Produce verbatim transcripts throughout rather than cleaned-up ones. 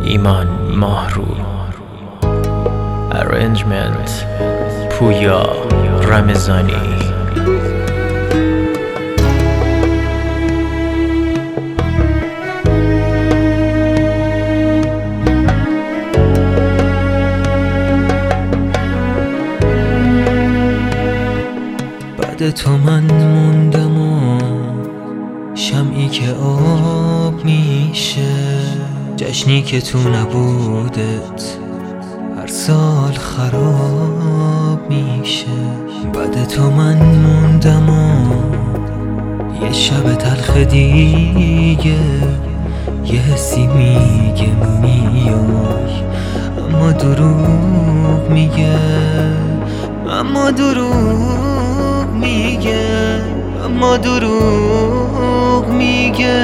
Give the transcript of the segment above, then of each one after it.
ایمان ماهرو. Arrangement پویا رمضانی. بعد تو من موندم و شمعی که آب میشه، جشنی که تو نبودت هر سال خراب میشه. بعد تو من موندم و یه شب تلخ دیگه، یه حسی میگه میای اما دروغ میگه، اما دروغ میگه، اما دروغ میگه.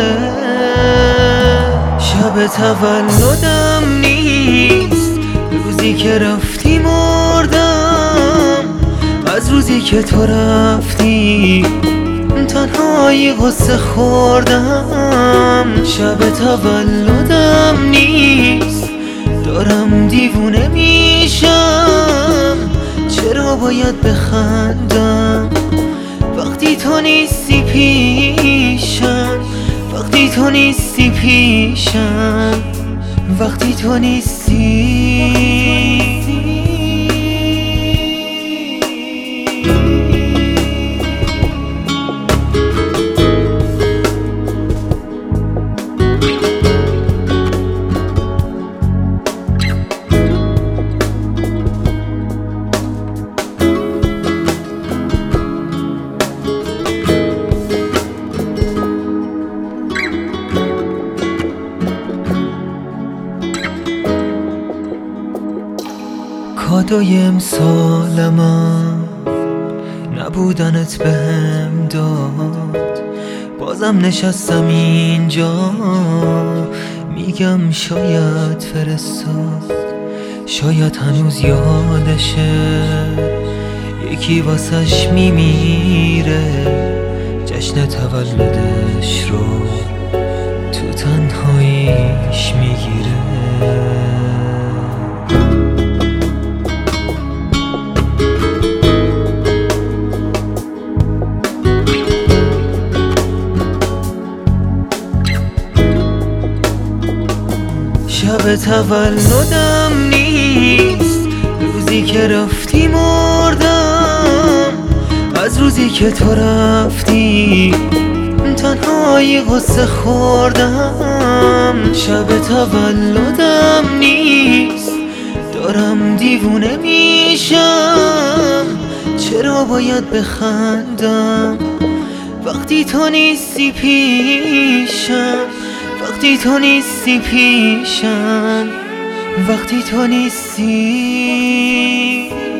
شب تولدم نیست، روزی که رفتی مردم، از روزی که تو رفتی تنهایی غصه خوردم. شب تولدم نیست، دارم دیوونه میشم، چرا باید بخندم وقتی تو نیستی پیشم، وقتی تو نیستی پیشم، وقتی تو نیستی. کادوی امسالم نبودنت بهم داد، بازم نشستم اینجا میگم شاید فرستاد، شاید هنوز یادشه یکی واسش میمیره، جشن تولدش رو تو تنهاییش میگیره. شب تولدم نیست، روزی که رفتی مردم، از روزی که تو رفتی تنهایی غصه خوردم. شب تولدم نیست، دارم دیوونه میشم، چرا باید بخندم وقتی تو نیستی پیشم، وقتی تو نیستی پیشم، وقتی تو نیستی.